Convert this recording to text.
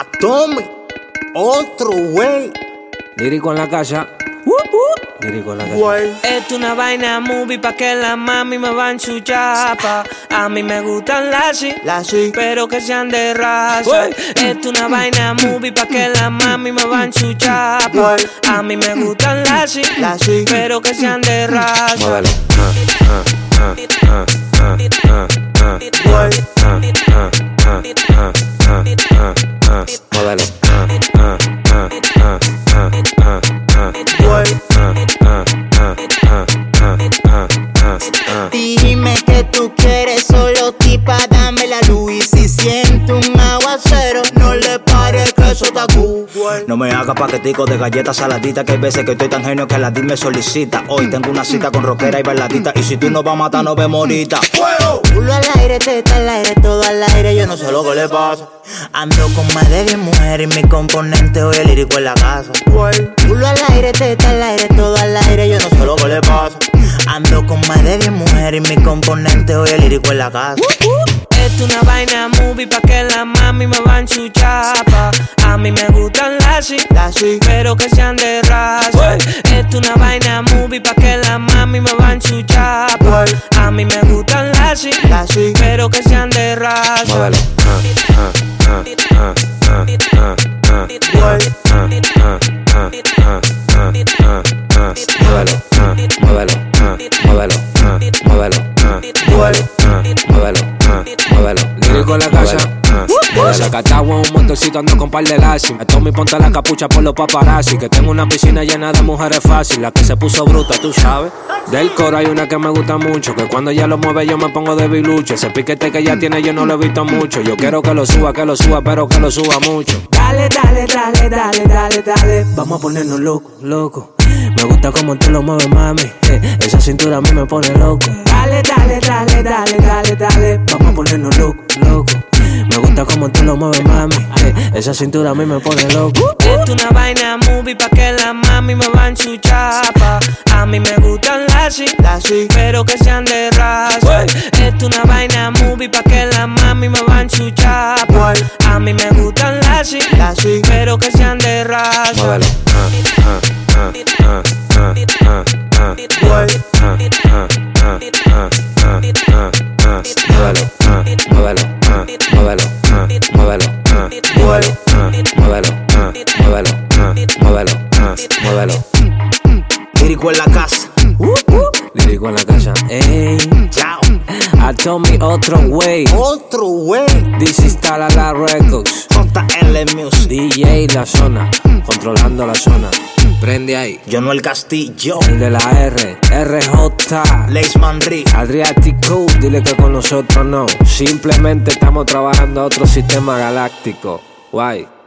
Tommy, otro wey. Lírico en la casa. Lírico en la casa. Esto es una vaina movie pa' que la mami me van su chapa. A mí me gustan las pero que sean de raza. Esto es una vaina movie pa' que la mami me van su chapa. A mí me gustan las pero que sean de raza. Móvelo. Móvelo. Dime que tú quieres solo tipa, dame la luz. Y si siento un aguacero, no le pares que eso está cool. No me hagas paquetico de galletas saladitas, que hay veces que estoy tan genio que la DIR me solicita. Hoy tengo una cita con rockera y bailadita, y si tú no vas a matar, nos vemos ahorita. ¡Fuego! Culo al aire, teta al aire, todo al aire, yo no sé lo que le pasa. Ando con más de 10 mujeres y mi componente hoy es lírico en la casa. Culo al aire, teta al aire, todo al aire, yo no sé lo que le pasa. Ando con más de 10 mujeres y mi componente hoy es lírico en la casa. Esto es una vaina movie pa' que la mami me van su chapa. A mí me gustan las pero que sean de raza. Esto es una vaina movie pa' que la mami me van su chapa. A mí me gustan las pero que sean de raza. Móvelo. Móvelo. Móvelo. Móvelo. Móvelo. Móvelo. Móvelo. Lírico en la casa. Desacatado en un motorcito, ando con par de lazi. Me tomo y ponte la capucha por los paparazzi. Que tengo una piscina llena de mujeres fácil. La que se puso bruta, tú sabes. Del coro hay una que me gusta mucho, que cuando ella lo mueve yo me pongo de bilucho. Ese piquete que ella tiene yo no lo he visto mucho. Yo quiero que lo suba, pero que lo suba mucho. Dale, dale, dale, dale, dale, dale. Vamos a ponernos loco, loco. Me gusta como tú lo mueves, mami. Esa cintura a mí me pone loco. Dale, dale, dale, dale, dale, dale. Vamos a ponernos loco, loco. Me gusta como tú lo mueves, mami. Esa cintura a mí me pone loco. Esto es una vaina movie pa' que la mami me van su chapa. A mí me gustan las pero que sean de raza. Esto es una vaina movie pa' que la mami me van su chapa. A mí me gustan las pero que sean de raza. Móvelo. Móvelo. Móvelo. Móvelo. Móvelo. Móvelo. Móvelo. Móvelo. Móvelo. Lírico en la casa. Lírico en la casa. Ey. Chao. I told me otro way. Otro wey. This is Talala Records. JL Music. DJ La Zona. Controlando la zona. Prende ahí. Yo el Castillo. El de la R. RJ. Leis Manri. Adriático. Dile que con nosotros no. Simplemente estamos trabajando a otro sistema galáctico. Guay.